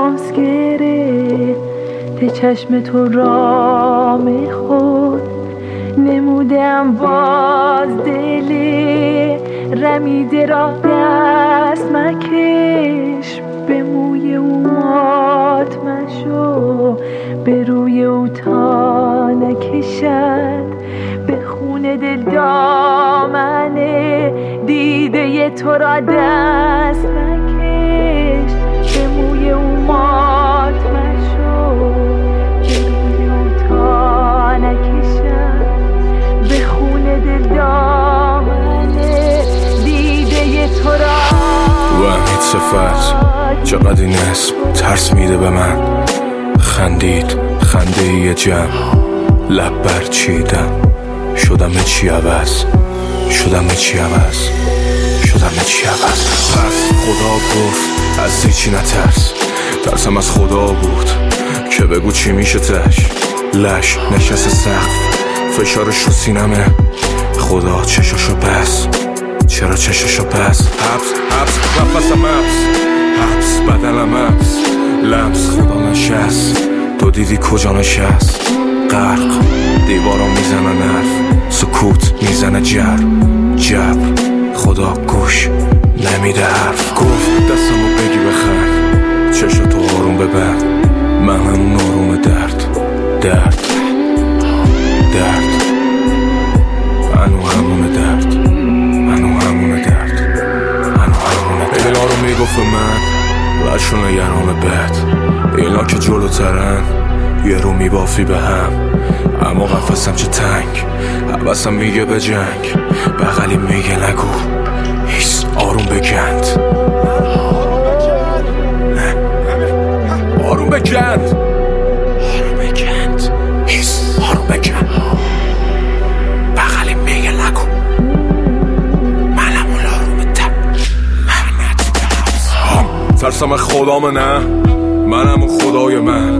شانس گرفت چشم تو رام خود نمودم باز دل رمیده را دست مکش به موی او مات مشو به روی او تا نکشد به خون دل دامنه دیده تو را دست مکش به موی او مات مشو به روی او تا نکشد به خون دل دامنه دیده تو را. و امید صفت چقدر این اسم ترس میده به من، خندید خنده یه جمع لب برچیدم شدم چی عوض شدم چی عوض شدم چی عوض. پس خدا گفت از هیچی نترس، ترسم از خدا بود که بگو چی میشه تش. لش نشست سقف فشارش رو سینمه، خدا چشاشو بس چرا چشاشو بس. حبس نفسم حبس بدنم حبس لمس خدا نشست تو دیدی کجا نشست. غرق دیوارا میزنن حرف سکوت میزنه جبر خدا گوش نمیده حرف. گفت دستمو بگی بخند چشم تو آروم ببند، من همون آروم درد منو همون درد اینا رو میگفت من لشون نگران بد، اینا که جلوترن یه رو میبافی به هم. اما قفصم چه تنگ حوثم میگه به جنگ، بغلی میگه نگو هیس آروم بگند آروم بگند هیس آروم بگند بغلی میگه نگو منم اون آروم ترسم خدامه نه منم اون خدای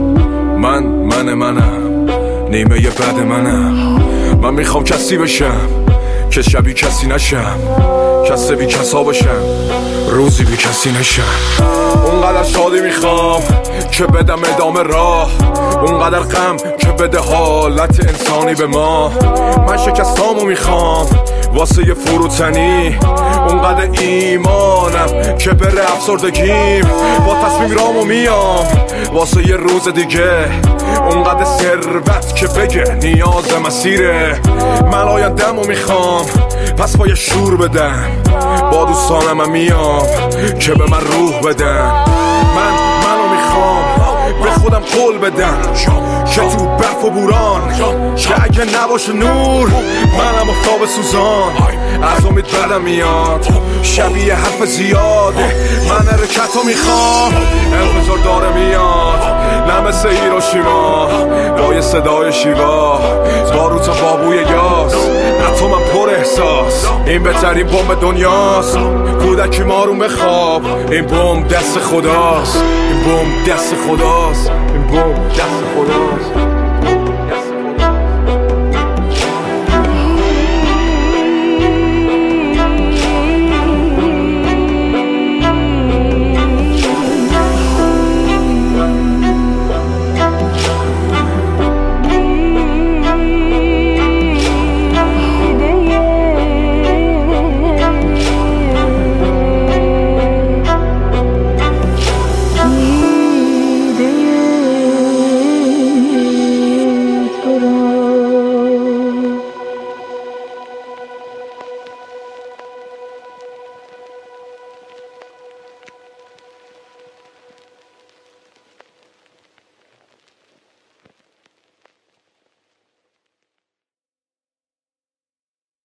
منم نیمه یه بد منم. من میخوام کسی بشم که شبیه کسی نشم، کسی بی کسا بشم روزی بی کسی نشم. اونقدر شادی میخوام که بدم ادامه راه، اونقدر غم که بده حالت انسانی به ما. من شکستامو میخوام واسه یه فروتنی، اونقدر ایمانم که بره افسردگیم. با تصمیم رامو میام واسه یه روز دیگه، اونقدر ثروت که بگه نیاز مسیره. من آینده‌مو میخوام پس با یه شور بدم، با دوستانم میام که به من روح بدن. منو میخوام به خودم قول بدم که تو برف و بوران که اگه نباشه نور منم آفتاب سوزان. از امید بدم میاد شبیه حرف زیاده، من حرکتو میخوام انفجار داره میاد نه مثل هیروشیما با یه صدای شیوا باروت بابوی یاس اتمم پر احساس. این بهترین بمب دنیاست کودکی مارون بخواب، این بمب دست خداست این بمب دست خداست این بمب دست خداست.